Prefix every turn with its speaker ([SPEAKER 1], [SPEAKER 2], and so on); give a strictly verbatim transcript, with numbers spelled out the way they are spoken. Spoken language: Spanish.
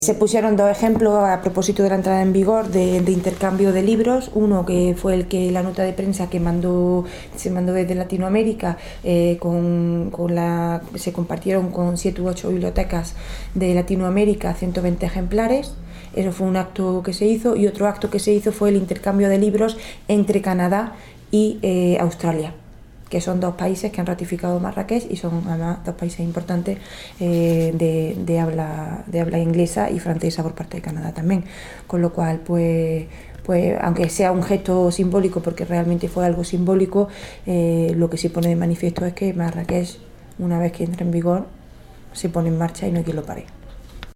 [SPEAKER 1] Se pusieron dos ejemplos a propósito de la entrada en vigor de, de intercambio de libros. Uno que fue el que la nota de prensa que mandó, se mandó desde Latinoamérica, eh, con, con la, se compartieron con siete u ocho bibliotecas de Latinoamérica ciento veinte ejemplares. Eso fue un acto que se hizo, y otro acto que se hizo fue el intercambio de libros entre Canadá y eh, Australia, que son dos países que han ratificado Marrakech y son además dos países importantes eh, de, de, habla, de habla inglesa y francesa por parte de Canadá también. Con lo cual, pues, pues aunque sea un gesto simbólico, porque realmente fue algo simbólico, eh, lo que sí pone de manifiesto es que Marrakech, una vez que entra en vigor, se pone en marcha y no hay quien lo pare.